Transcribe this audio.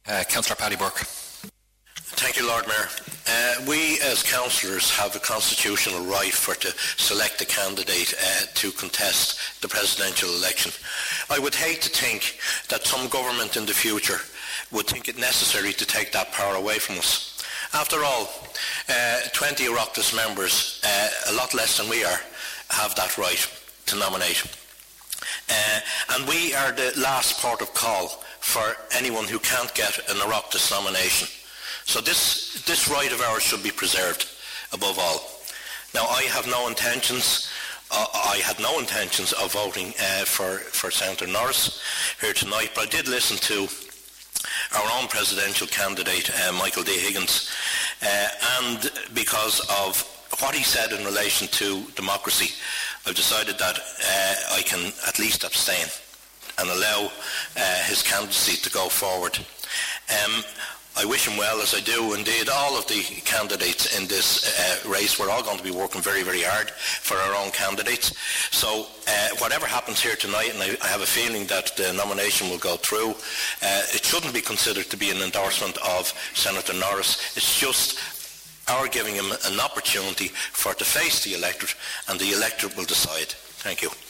Councillor Paddy Burke. Thank you, Lord Mayor. We as councillors have a constitutional right to select a candidate to contest the presidential election. I would hate to think that some government in the future would think it necessary to take that power away from us. After all, 20 Oireachtas members, a lot less than we are, have that right to nominate. And we are the last port of call for anyone who can't get an Oireachtas nomination. So this right of ours should be preserved above all. Now, I had no intentions of voting for Senator Norris here tonight, but I did listen to our own presidential candidate, Michael D. Higgins, and because of what he said in relation to democracy, I've decided that I can at least abstain and allow his candidacy to go forward. I wish him well, as I do indeed all of the candidates in this race. We're all going to be working very, very hard for our own candidates. So whatever happens here tonight, and I have a feeling that the nomination will go through, it shouldn't be considered to be an endorsement of Senator Norris. It's just our giving him an opportunity to face the electorate, and the electorate will decide. Thank you.